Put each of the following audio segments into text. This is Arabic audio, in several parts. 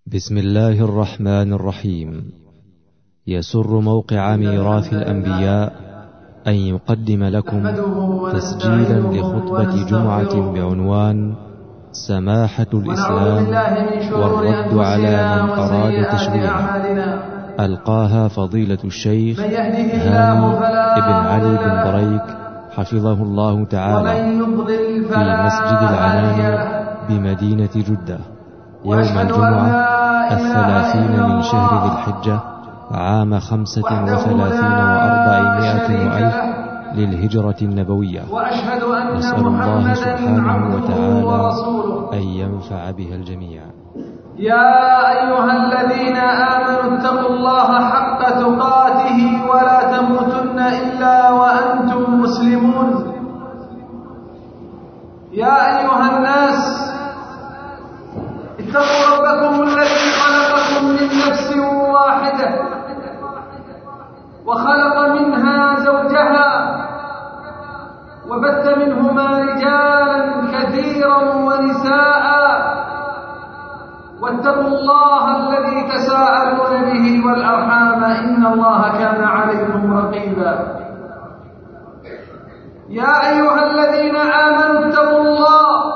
بسم الله الرحمن الرحيم. يسر موقع ميراث الأنبياء أن يقدم لكم تسجيلا لخطبة جمعة بعنوان سماحة الإسلام والرد على من أراد تشويهه، ألقاها فضيلة الشيخ هاني بن علي بن بريك حفظه الله تعالى في مسجد العنان بمدينة جدة يوم الجمعة 30 من شهر ذي الحجة عام 35 و400 وألف للهجرة النبوية. نسأل الله سبحانه وتعالى أن ينفع بها الجميع. يا أيها الذين آمنوا اتقوا الله حق تقاته ولا تموتن إلا وأنتم مسلمون. يا أيها الناس اتقوا ربكم الذي خلقكم من نفس واحدة وخلق منها زوجها وبث منهما رجالا كثيرا ونساء، واتقوا الله الذي تساءلون به والأرحام إن الله كان عليكم رقيبا. يا أيها الذين آمنوا اتقوا الله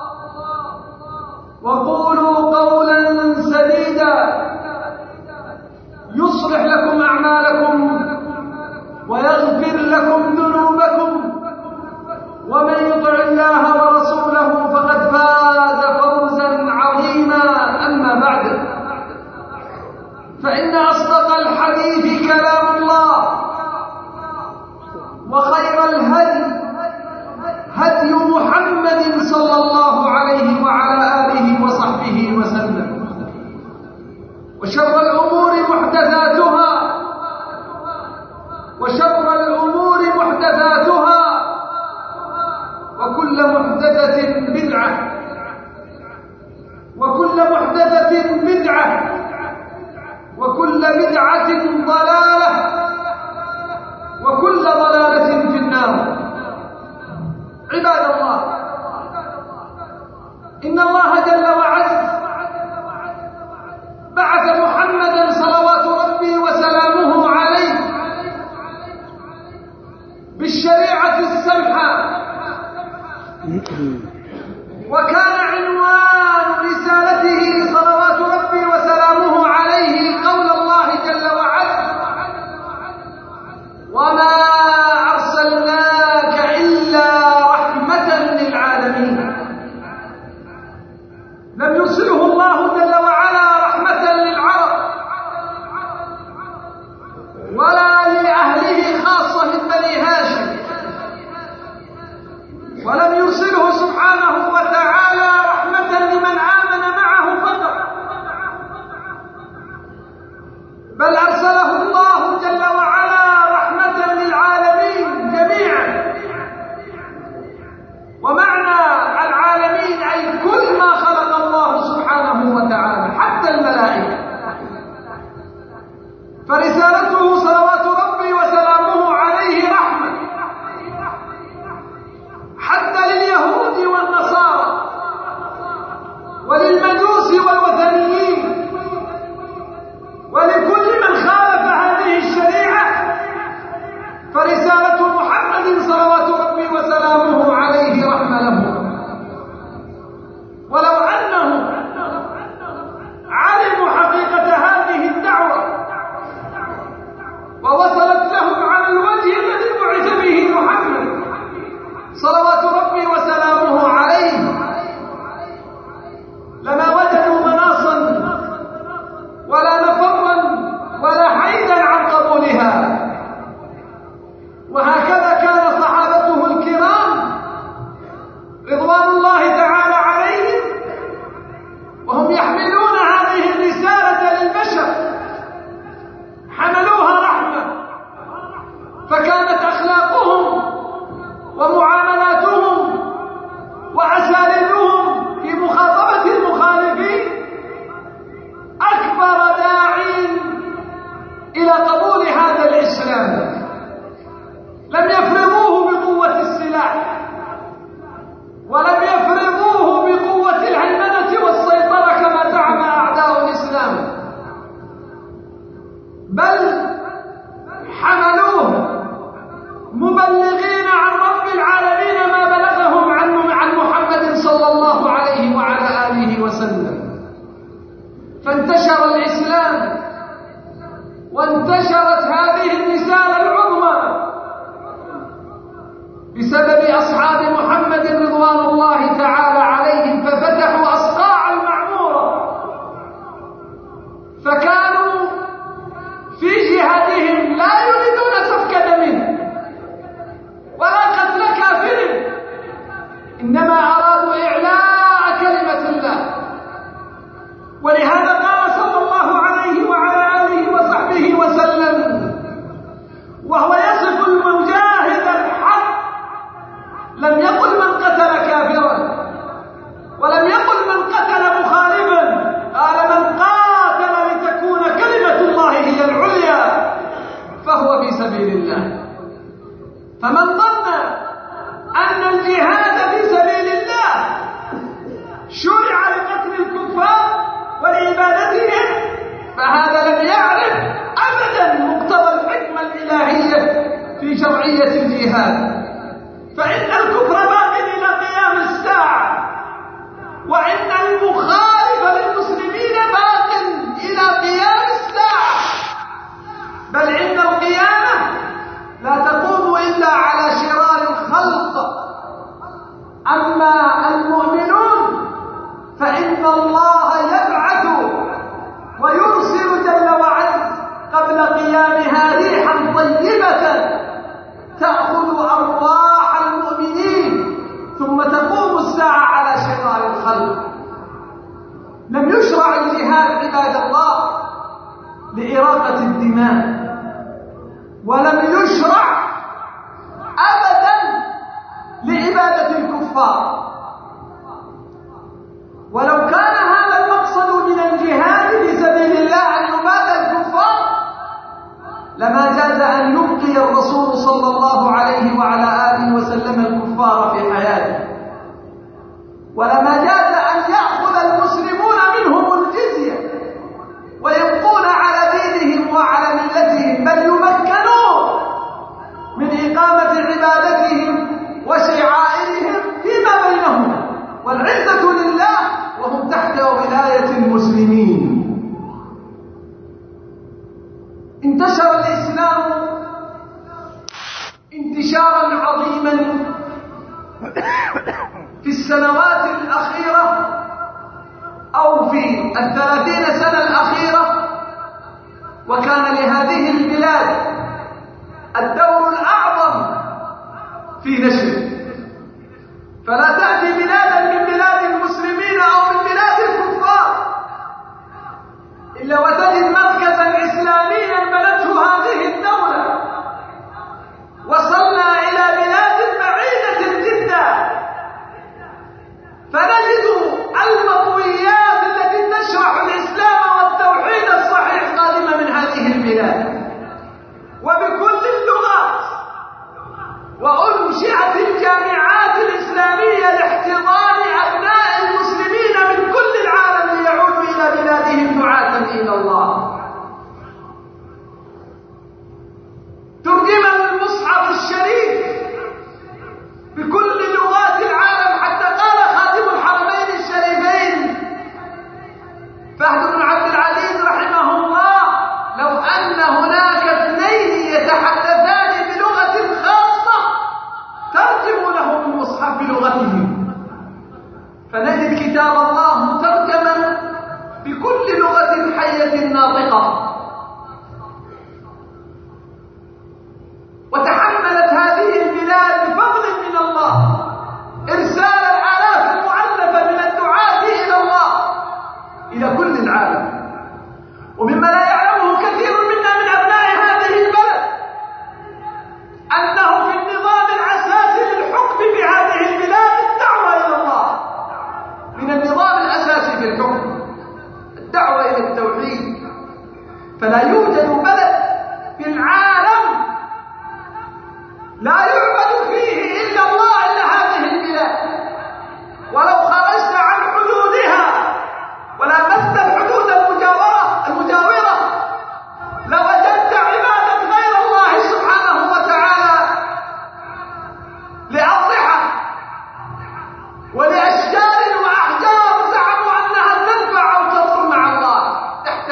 وقولوا قولا سديدا يصلح لكم أعمالكم ويغفر لكم ذنوبكم، ومن يطع الله ورسوله فقد فاز فوزا عظيما. أما بعد، فإن أصدق الحديث كلام الله، وخير الهدي هدي محمد صلى الله عليه وعلى آله وصحبه وسلم، وشر الأمور محدثاتها وكل محدثة بدعة وكل بدعة ضلالة وكل ضلالة في النار. عباد الله، إن الله جل وعز بعث محمدا صلوات ربي وسلامه عليه بالشريعة السمحة، وكان عنوان رسالته صلوات ربي وسلامه عليه قول الله جل وعز: انتشر الإسلام وانتشرت هذه الرسالة العظمى بسبب أصحاب محمد رضوان الله تعالى عليهم، ففتحوا أصقاع المعمورة، فكانوا في جهادهم لا يريدون سفك دم ولا قتل كافر، إنما أرادوا إعلاء كلمة الله. ولهذا قال صلى الله عليه وعلى آله وصحبه وسلم وهو يصف المجاهد الحق، لم يقل من قتل كافرا ولم يقل من قتل مخالفا، قال من قاتل لتكون كلمة الله هي العليا فهو في سبيل الله. فمن ظن أن الجهاد في سبيل الله شرع لقتل الكفار ولعبادتهم فهذا لم يعرف أبدا مقتضى الحكمة الإلهية في شرعية الجهاد. فإن الكفر باق إلى قيام الساعة، وإن المخالف للمسلمين باق إلى قيام الساعة، بل إن القيامة لا تقوم إلا على شرار الخلق. أما المؤمنون فإن الله يبعث ويرسل جل وعلا قبل قيامها ريحا طيبة تأخذ أرواح المؤمنين، ثم تقوم الساعة على شرار الخلق. لم يشرع الجهاد عباد الله لإراقة الدماء، ولم يشرع أبدا لعبادة الكفار. ولو كان هذا المقصد من الجهاد في سبيل الله أن يباد الكفار لما جاز أن يبقي الرسول صلى الله عليه وعلى آله وسلم الكفار في حياته، ولما جاز أن يأخذ المسلمون منهم الجزية ويبقون على دينهم وعلى ملتهم، بل يمكنون من إقامة عبادتهم وشعائرهم فيما بينهم، والعزة لله وهم تحت ولاية المسلمين. انتشر الإسلام انتشارا عظيما في السنوات الأخيرة أو في 30 سنة الأخيرة، وكان لهذه البلاد الدور الأعظم في نشره. فلا تأتي بلادا من بلاد المسلمين أو من بلاد الكفار إلا وتجد مركزا إسلاميا بنته هذه الدولة. وصلنا إلى بلاد بعيدة جدا فنجد المطويات التي تشرح الإسلام والتوحيد الصحيح قادمة من هذه البلاد وبكل اللغات، وأنشئت الجامعات الإسلامية لاحتضان أبناء المسلمين من كل العالم ليعودوا إلى بلادهم دعاة إلى الله. ترجم المصحف الشريف بكل لغات العالم، حتى قال خادم الحرمين الشريفين فهد بن عبد العزيز رحمه الله: لو أن هناك اثنين يتحدثان بلغة خاصة ترجموا لهم المصحف بلغتهم. فنجد كتاب الله مترجما بكل لغة حية ناطقة. وتحملت هذه البلاد بفضل من الله إرسال الآلاف المؤلفة من الدعاة إلى الله إلى كل العالم. ومما لا يعلمه كثير منا من أبناء هذه البلد أنه في النظام الأساسي للحكم في هذه البلاد الدعوة إلى الله. من النظام الأساسي في الحكم الدعوة إلى التوحيد. فلا يوجد بلد في العالم لا يعبد فيه إلا الله إلا هذه البلاد. ولو خرجت عن حدودها ولمست الحدود المجاورة لوجدت عبادة غير الله سبحانه وتعالى لأضرحة ولأشجار وأحجار زعموا أنها تنفع أو تضر مع الله تحت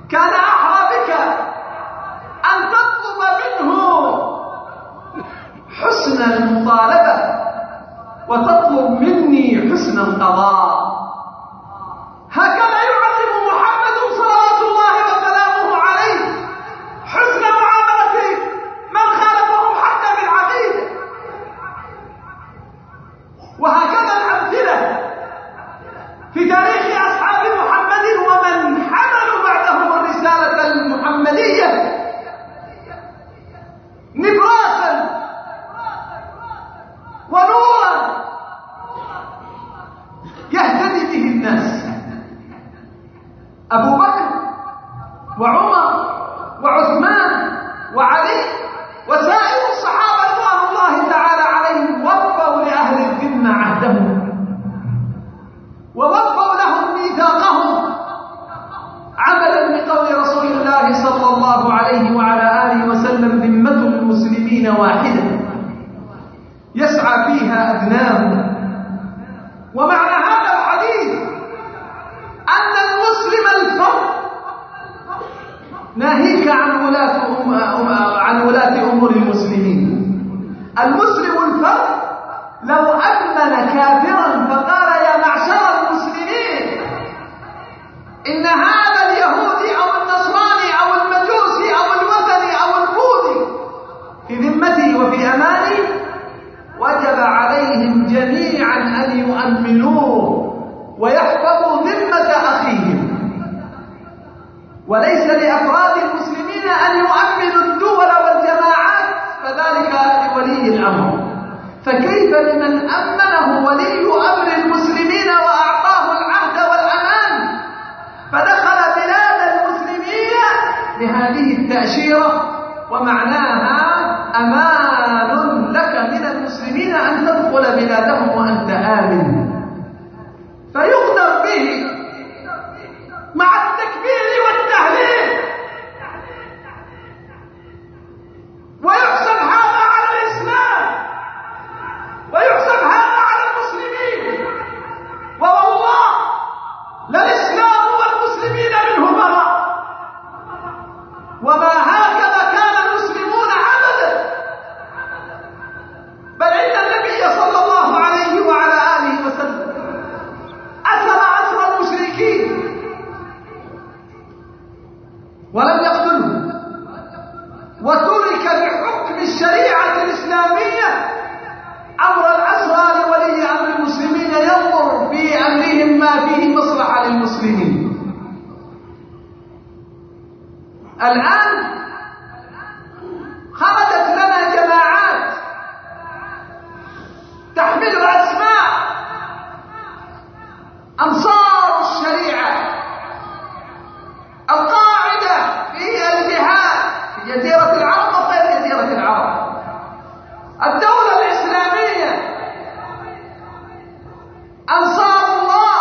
كان أحرى بك أن تطلب منه حسن المطالبة وتطلب مني حسن القضاء. هكذا يعلم محمد صلوات الله وسلامه عليه حسن معاملة من خالفهم حتى بالعقيدة. وهكذا الأمثلة في تاريخ أصحاب محمد ومن حملوا بعدهم الرسالة المحمدية نبراسا ونورا يهتدي به الناس. أبو بكر وعمر وعثمان وعلي وسائر الصحابة رضوان الله تعالى عليهم وفوا لأهل الذمة عهدهم ووفوا لهم ميثاقهم عملا بقول رسول الله صلى الله عليه وعلى آله وسلم: ذمة المسلمين واحدة يسعى فيها أدناهم. ومعنى هذا الحديث أن المسلم الفرد، ناهيك عن ولاة أمور المسلمين، المسلم الفرد لو أمن كافرا فقال: يا معشر المسلمين، إن هذا اليهودي أو النصراني أو المجوسي أو الوثني أو البوذي في ذمتي وفي أماني، وجب عليهم جميعا أن يؤمنوه ويحفظوا ذمة أخيهم، وليس لأفراد المسلمين أن يؤمنوا الدول والجماعات، فذلك لولي الأمر. فكيف لمن أمنه ولي أمر المسلمين وأعطاه العهد والأمان فدخل بلاد المسلمين بهذه التأشيرة، ومعناها أمان لك من المسلمين أن تدخل بلادهم وأنت آمن، فيقدر به مع التكبير والتهليل، ويحسب هذا على الإسلام ويحسب هذا على المسلمين. ووالله لا الإسلام والمسلمين منه براء، وما هكذا كان المسلمون أبدا، بل إن النبي صلى الله عليه وعلى آله وسلم أسر المشركين ولم يقتلهم، وترك بحكم الشريعة الإسلامية أمر الأسرى لولي أمر المسلمين ينظر في أمرهم ما فيه مصلحة للمسلمين. الآن خرجت لنا جماعات تحمل أسماء أنصار الشريعة، القاعدة في الجهاد في جزيرة العرب وغير جزيرة العرب، الدولة الإسلامية، أنصار الله،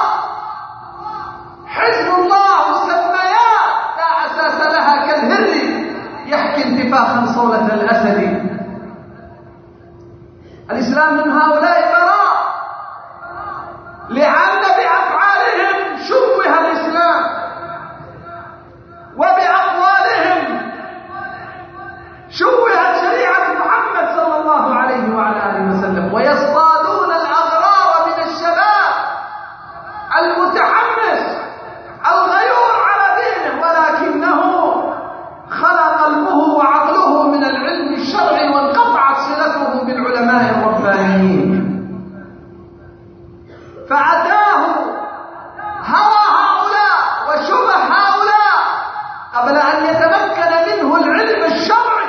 حزب الله، مسميات لا أساس لها كالهر يحكي انتفاخا صولة الأسد. الإسلام من هؤلاء براء، لأن بأفعالهم شوه الإسلام وبأقوالهم شوهت شريعة محمد صلى الله عليه وعلى آله وسلم، ويصطادون الأغرار من الشباب المتحمس الغيور على دينه، ولكنه خلق قلبه وعقله من العلم الشرعي وانقطعت صلته بالعلماء الربانيين، فأتاه هوى هؤلاء وشبه هؤلاء قبل أن يتمكن منه العلم الشرعي،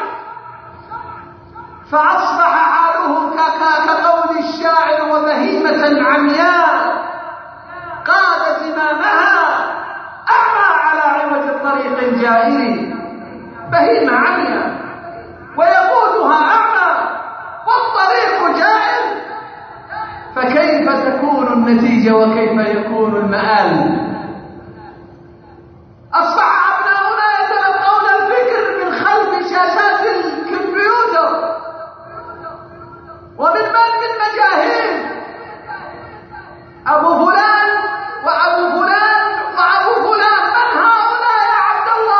فأصبح حاله كقول الشاعر: وبهيمة عمياء قاد زمامها أعمى على عوج الطريق جائر. بهيمة عمياء ويقودها أعمى والطريق جائر، فكيف تكون النتيجة وكيف يكون المآل؟ أصبح أبناؤنا يتلقون الفكر من خلف شاشات الكمبيوتر ومن المجاهيل، أبو فلان وأبو فلان وأبو فلان. من هؤلاء يا عبد الله؟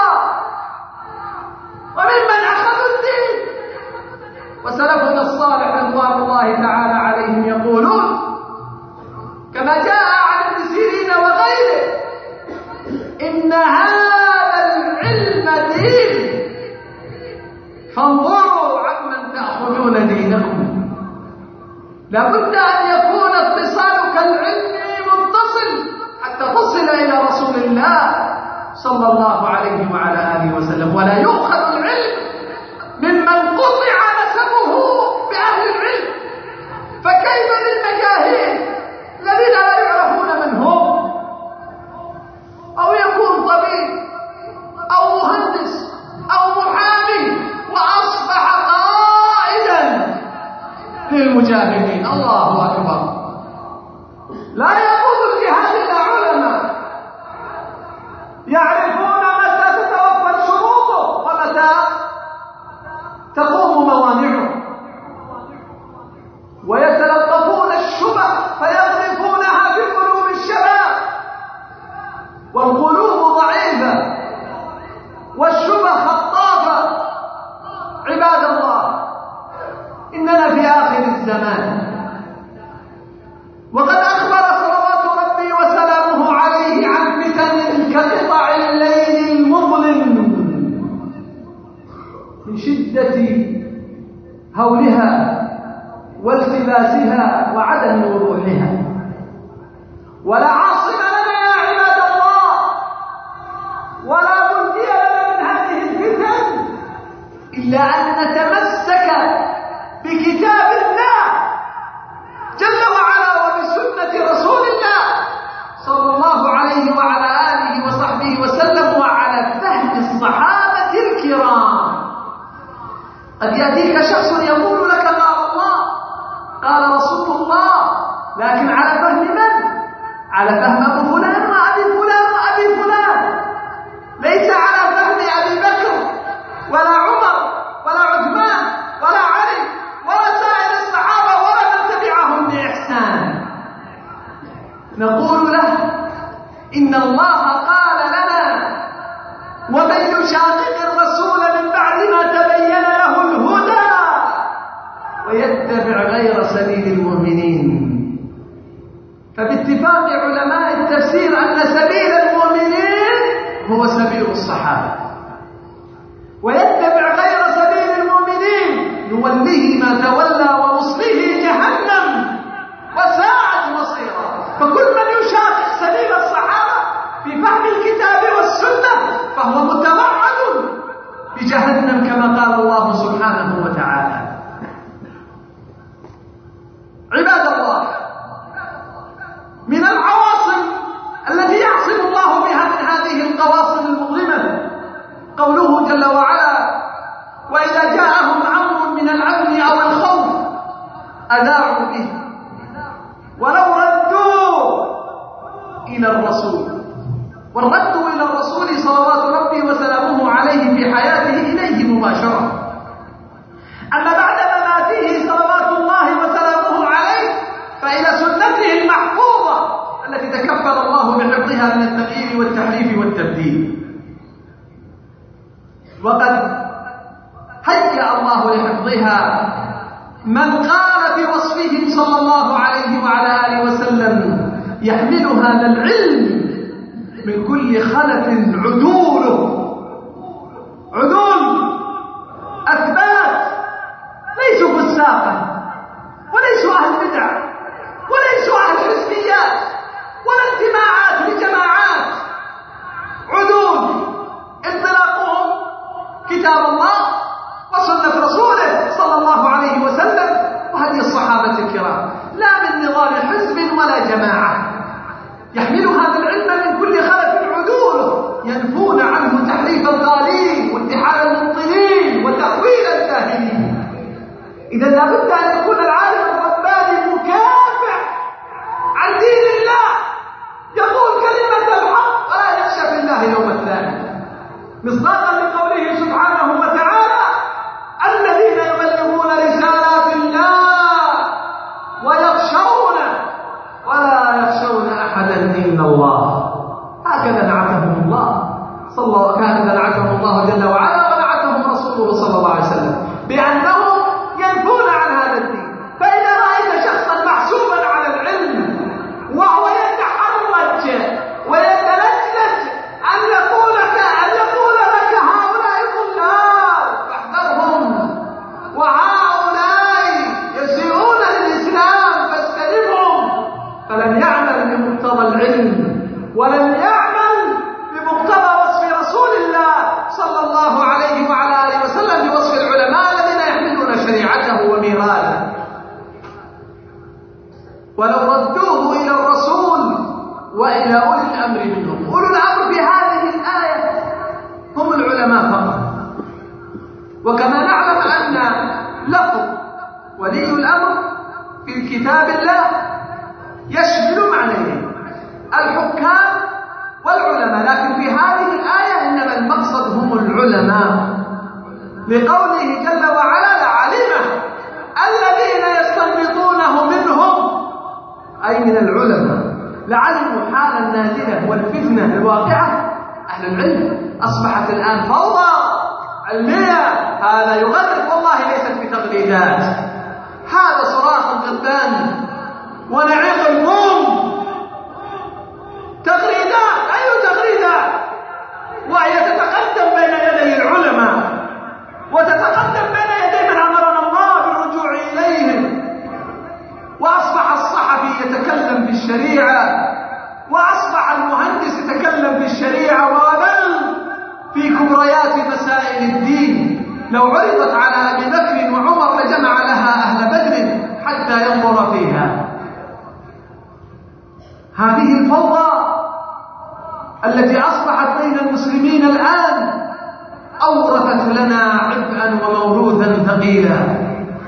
فانظروا عمن تأخذون دينكم. لابد أن يكون اتصالك العلمي متصل حتى تصل إلى رسول الله صلى الله عليه وعلى آله وسلم. ولا يؤخذ العلم ممن قطع نسبه بأهل العلم. فكيف بالمجاهيل الذين لا يعرفون من هم؟ أو يكون طبيب أو مهندس أو محامي وأصبح قائدا للمجاهدين. الله أكبر. لا يقود الجهاد إلا علماء يعرفون متى تتوفر شروطه ومتى تقوم موانعه، ويتلطفون الشبه فيغرفونها في قلوب الشباب، والقلوب ضعيفة والشبه خطافة. عباد الله، إننا في آخر الزمان، وقد أخبر صلوات ربي وسلامه عليه عن فتن كقطع الليل المظلم من شدة هولها والتباسها وعدم وضوحها. ولا عاصم لنا يا عباد الله، ولا ملجئ لنا من هذه الفتن إلا أن نتمسك بكتاب الله جل وعلا وبسنة رسول الله صلى الله عليه وعلى آله وصحبه وسلم، وعلى فهم الصحابة الكرام. قد يأتيك شخص يقول لك قال الله قال رسول الله، لكن على فهم من؟ على فهم أبو فلان وأبي فلان وأبي فلان، ليس على فهم أبي بكر ولا عمر ولا عثمان ولا علي ولا سائر الصحابة ولا من تبعهم بإحسان. نقول له إن الله قال لنا: ومن يشاقق الرسول من بعد ما تبين له الهدى ويتبع غير سبيل المؤمنين. فباتفاق علماء التفسير أن سبيل المؤمنين هو سبيل الصحابة، ويتبع غير سبيل المؤمنين نوليه ما تولى ونصله جهنم وساءت مصيرا. فكل من يشاقق سبيل الصحابة في فهم الكتاب والسنة فهو متوعد بجهنم كما قال الله سبحانه وتعالى. عباد الله، من العواصم التي يعصم الله بها من هذه القواصم المظلمة قوله جل وعلا: وإذا جاءهم أمر من الأمن أو الخوف أذاعوا به ولو ردوا إلى الرسول. والرد إلى الرسول صلوات ربي وسلامه عليه في حياته إليه مباشرة. أما بعد مماته صلوات الله وسلامه عليه فإلى سنته المحفوظة التي تكفل الله بحفظها من التغيير والتحريف والتبديل. وقد هيأ الله لحفظها من قال في وصفه صلى الله عليه وعلى آله وسلم: يحمل هذا العلم من كل خلف عدول أثبات، ليسوا فساقا وليسوا أهل بدع وليسوا أهل حزبيات ولا انتماعات لجماعات، عدول انطلاقهم كتاب الله وسنة رسوله صلى الله عليه وسلم وهدي الصحابة الكرام، لا من نظام حزب ولا جماعة. يحمل هذا العلم من كل خلف عدول ينفون عنه تحريف الغالين وانتحال المبطلين وتأويل الجاهلين. إذا لابد أن يكون العالم الرباني مكافح عن دين الله، يقول كلمة الحق ولا يخشى في الله يوم الثاني، مصداقا لقوله سبحانه وتعالى: الذين يبلغون رسالات الله ويخشون ولا يخشون أحدا إلا الله. هكذا نعتهم الله جل وعلا ونعتهم رسوله صلى الله عليه وسلم بأنهم ينفون عن هذا الدين. فإذا رأيت شخصا محسوبا على العلم وهو يتحرج ويتلجلج أن يقول لك وكما نعلم أن لفظ ولي الأمر في كتاب الله يشمل معنيين: الحكام والعلماء، لكن في هذه الآية إنما المقصد هم العلماء، لقوله جل وعلا: لعلمه الذين يستنبطونه منهم، أي من العلماء، لعلموا حال النازلة والفتنة الواقعة. أهل العلم أصبحت الآن فوضى علمية، هذا يغرد، والله ليست بتغريدات، هذا صراخ الغربان ونعيق القوم، تغريدات، أي تغريدات، وهي تتقدم بين يدي العلماء وتتقدم بين يدي من أمرنا الله بالرجوع إليهم. وأصبح الصحفي يتكلم بالشريعة، وأصبح المهندس يتكلم بالشريعة، وبل في كبريات مسائل الدين لو عرضت على أبي بكر وعمر لجمع لها أهل بدر حتى ينظر فيها. هذه الفوضى التي أصبحت بين المسلمين الآن أورثت لنا عبئا وموروثا ثقيلا.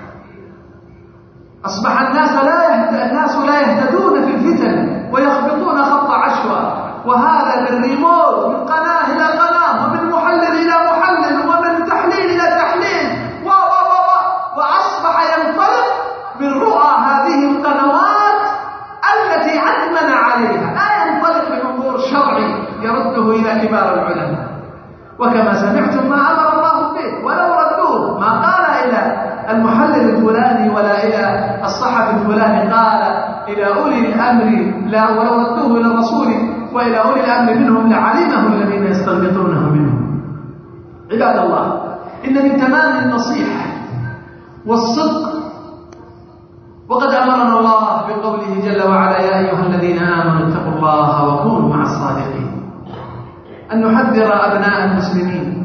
أصبح الناس لا يهتدون في الفتن ويخبطون خط عشوة، وهذا بالريموت من قناة إلى قناة، ومن محلل إلى محلل، ومن تحليل إلى تحليل، وأصبح ينطلق من رؤى هذه القنوات التي أدمن عليها، لا ينطلق بمنظور شرعي يرده إلى كبار العلماء. وكما سمعتم ما أمر الله به، ولو ردوه ما قال إلى المحلل الفلاني ولا إلى الصحفي الفلاني، قال إلى أولي الأمر، لا، ولو ردوه إلى الرسول وإلى أولي الأمر منهم لعلمه الذين يستنبطونه منهم. عباد الله، إن من تمام النصيحة والصدق، وقد أمرنا الله بقوله جل وعلا: يا أيها الذين آمنوا اتقوا الله وكونوا مع الصادقين، أن نحذر أبناء المسلمين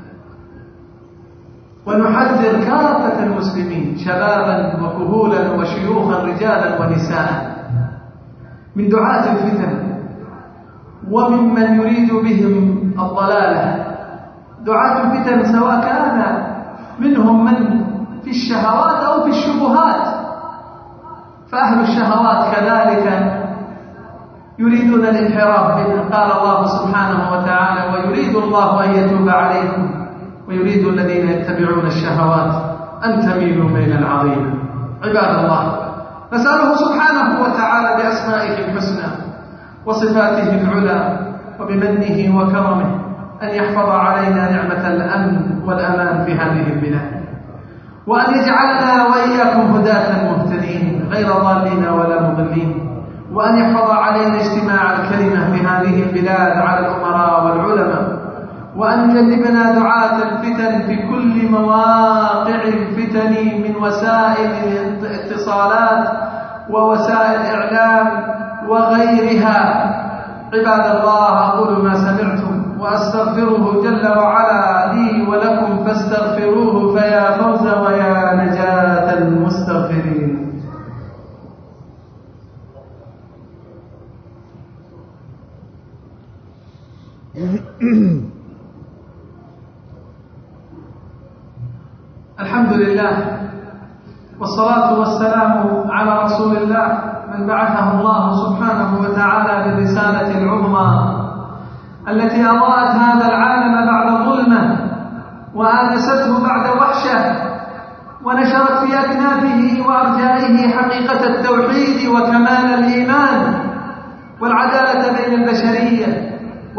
ونحذر كافة المسلمين، شبابا وكهولا وشيوخا، رجالا ونساء، من دعاة الفتن وممن يريد بهم الضلالة. دعاة الفتن سواء كان منهم من في الشهوات أو في الشبهات، فأهل الشهوات كذلك يريدون الانحراف منه. قال الله سبحانه وتعالى: ويريد الله أن يتوب عليكم ويريد الذين يتبعون الشهوات أن تميلوا ميلا عظيما. عباد الله، نسأله سبحانه وتعالى بأسمائه الحسنى وصفاته العلى وبمنه وكرمه أن يحفظ علينا نعمة الأمن والأمان في هذه البلاد، وأن يجعلنا وإياكم هداة مهتدين غير ضالين ولا مضلين، وأن يحفظ علينا اجتماع الكلمة في هذه البلاد على الأمراء والعلماء، وأن يجنبنا دعاة الفتن في كل مواقع الفتن من وسائل الاتصالات ووسائل الإعلام وغيرها. عباد الله، أقول ما سمعتم وأستغفره جل وعلا لي ولكم فاستغفروه، فيا فوز ويا نجاة المستغفرين. الحمد لله، والصلاة والسلام على رسول الله من بعثه الله سبحانه وتعالى بالرسالة العظمى التي أضاءت هذا العالم بعد ظلمه وآنسته بعد وحشه، ونشرت في أكنافه وأرجائه حقيقة التوحيد وكمال الإيمان والعدالة بين البشرية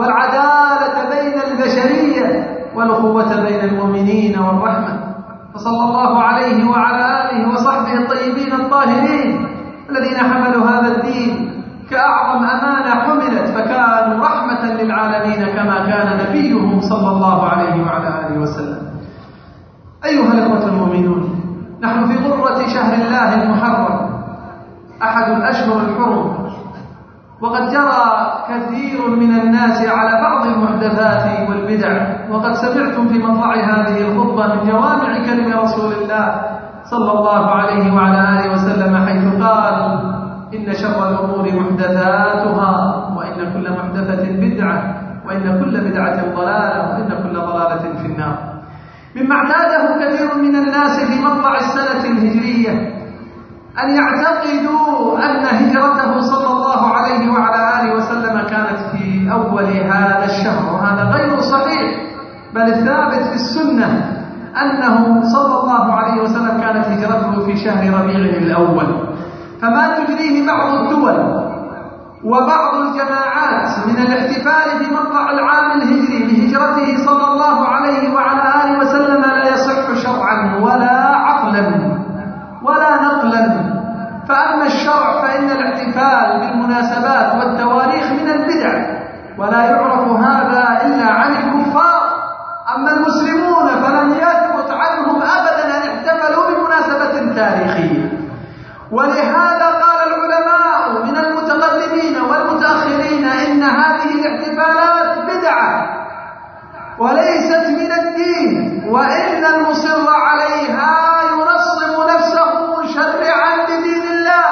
والأخوة بين المؤمنين والرحمة. فصلى الله عليه وعلى آله وصحبه الطيبين الطاهرين الذين حملوا هذا الدين كأعظم أمانة حملت، فكانوا رحمة للعالمين كما كان نبيهم صلى الله عليه وعلى آله وسلم. أيها الأخوة المؤمنون، نحن في غرة شهر الله المحرم، أحد الأشهر الحرم، وقد جرى كثير من الناس على بعض المحدثات والبدع، وقد سمعتم في مطلع هذه الخطبة من جوامع كلم رسول الله صلى الله عليه وعلى آله وسلم، حيث قال: إن شر الأمور محدثاتها، وإن كل محدثة بدعة، وإن كل بدعة ضلالة، وإن كل ضلالة في النار. مما اعتاده كثير من الناس في مطلع السنة الهجرية أن يعتقدوا أن هجرته صلى الله عليه وعلى آله وسلم كانت في أول هذا الشهر، وهذا غير صحيح، بل الثابت في السنة أنه صلى الله عليه وسلم كانت هجرته في شهر ربيع الأول. فما تجريه بعض الدول وبعض الجماعات من الاحتفال في مطلع العام الهجري بهجرته صلى الله عليه وعلى آله وسلم لا يصح شرعا ولا عقلا ولا نقلا. فأما الشرع فإن الاحتفال بالمناسبات والتواريخ من البدع، ولا يعرف هذا إلا عن الكفار. أما المسلمون فلم يثبت عنهم أبدا أن احتفلوا بمناسبة تاريخية. ولهذا قال العلماء من المتقدمين والمتأخرين إن هذه الاحتفالات بدعة وليست من الدين، وإن المصر عليها ينصب نفسه مشرعا لدين الله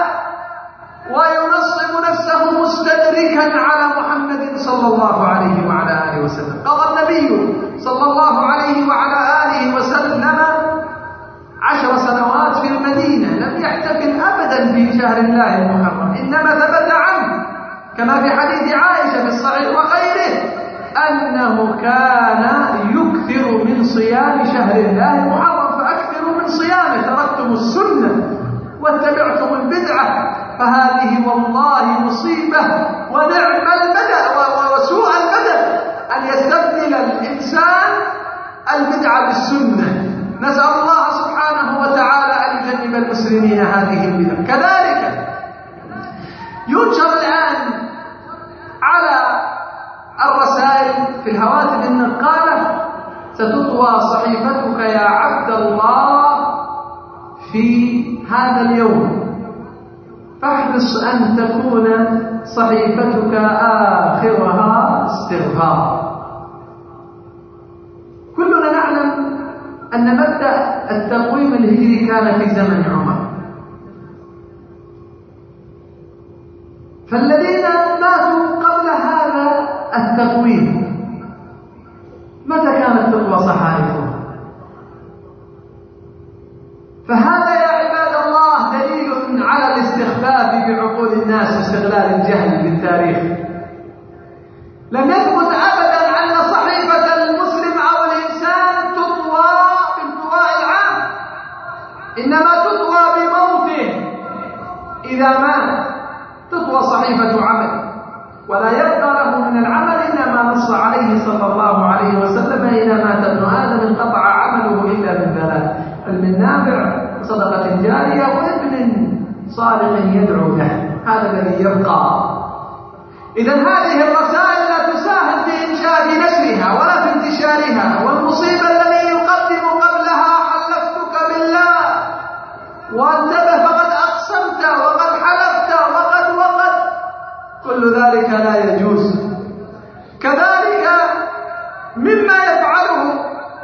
وينصب نفسه مستدركا على محمد صلى الله عليه وعلى آله وسلم. قضى النبي صلى الله عليه وعلى آله وسلم 10 سنوات في المدينة، لم يحتفل أبدا في شهر الله المحرم، إنما ثبت عنه كما في حديث عائشة في الصحيح وغيره أنه كان يكثر من صيام شهر الله المحرم، فأكثروا من صيامه، تركتم السنة واتبعتم البدعة، فهذه والله مصيبة ونعم البدء وسوء البدء أن يستبدل الإنسان البدعة بالسنة. نسأل الله سبحانه وتعالى أن يجنب المسلمين هذه البدع. كذلك ينشر الآن على الرسائل في الهواتف النقالة: ستطوى صحيفتك يا عبد الله في هذا اليوم، فاحرص أن تكون صحيفتك آخرها استغفار. كلنا نعلم أن مبدأ التقويم الهجري كان في زمن عمر، فالذين ماتوا قبل هذا التقويم متى كانت تطوى صحائفهم؟ فهذا يا عباد الله دليل على الاستخفاف بعقول الناس واستغلال الجهل بالتاريخ. لم يثبت أبدا أن صحيفة المسلم أو الإنسان تطوى بانطواء العام، إنما تطوى بموته. إذا مات تطوى صحيفة عمل ولا يبقى له من العمل إلا ما نص عليه صلى الله عليه وسلم: إذا مات ابن آدم انقطع عمله إلا من 3: علم نافع وصدقة جارية وابن صالح يدعو له. هذا الذي يبقى. إذا هذه الرسائل لا تساهم في إنشاء نشرها ولا في انتشارها. والمصيبة الذي يقدم قبلها: حلفتك بالله، وانتبه فقد أقسمت وقد حلفت وقد كل ذلك لا يجوز. كذلك مما يفعله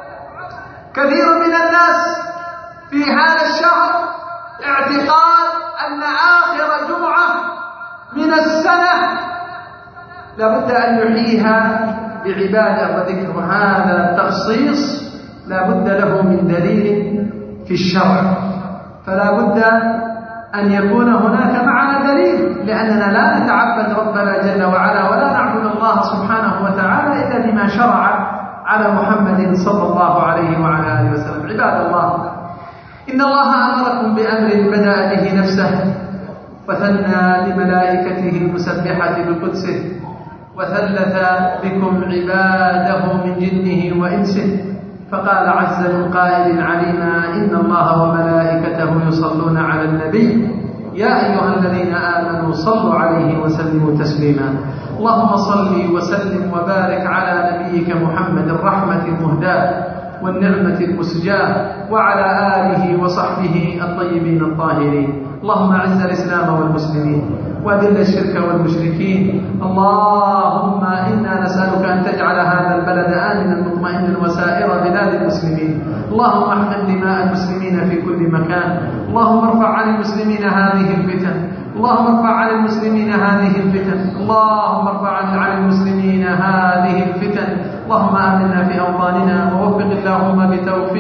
كثير من الناس في هذا الشهر اعتقاد أن آخر جمعة من السنة لابد أن يحييها بعبادة وذكر. هذا التخصيص لابد له من دليل في الشرع، فلا بد أن يكون هناك معنا دليل، لأننا لا نتعبد ربنا جل وعلا ولا نعبد الله سبحانه وتعالى إلا بما شرع على محمد صلى الله عليه وعلى آله وسلم. عباد الله، إن الله أمركم بأمر بدأ به نفسه وثنى بملائكته المسبحة بقدسه، وثلث بكم عباده من جنه وإنسه، فقال عز من قائل عليما: إن الله وملائكته يصلون على النبي يا أيها الذين آمنوا صلوا عليه وسلموا تسليما. اللهم صل وسلم وبارك على نبيك محمد الرحمة المهداة والنعمة المسجاة وعلى آله وصحبه الطيبين الطاهرين. اللهم أعز الإسلام والمسلمين وأذل الشرك والمشركين. اللهم إنا نسألك أن تجعل هذا البلد آمنا مطمئنا وسائر بلاد المسلمين. اللهم احقن دماء المسلمين في كل مكان. اللهم ارفع عن المسلمين هذه الفتن. اللهم ارفع عن المسلمين هذه الفتن. اللهم ارفع عن المسلمين هذه الفتن. اللهم آمنا في أوطاننا ووفق اللهم بتوفيق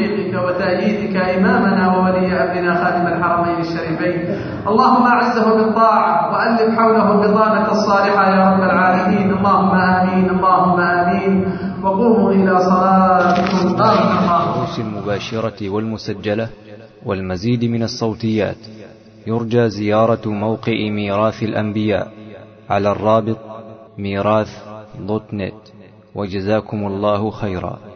إليه. اللهم أعزه بالطاعة وألف حوله بطانة الصالحة يا رب العالمين. اللهم آمين، اللهم آمين. وقوموا إلى صلاتكم. الدروس المباشرة والمسجلة والمزيد من الصوتيات يرجى زيارة موقع ميراث الأنبياء على الرابط ميراث.net. وجزاكم الله خيرا.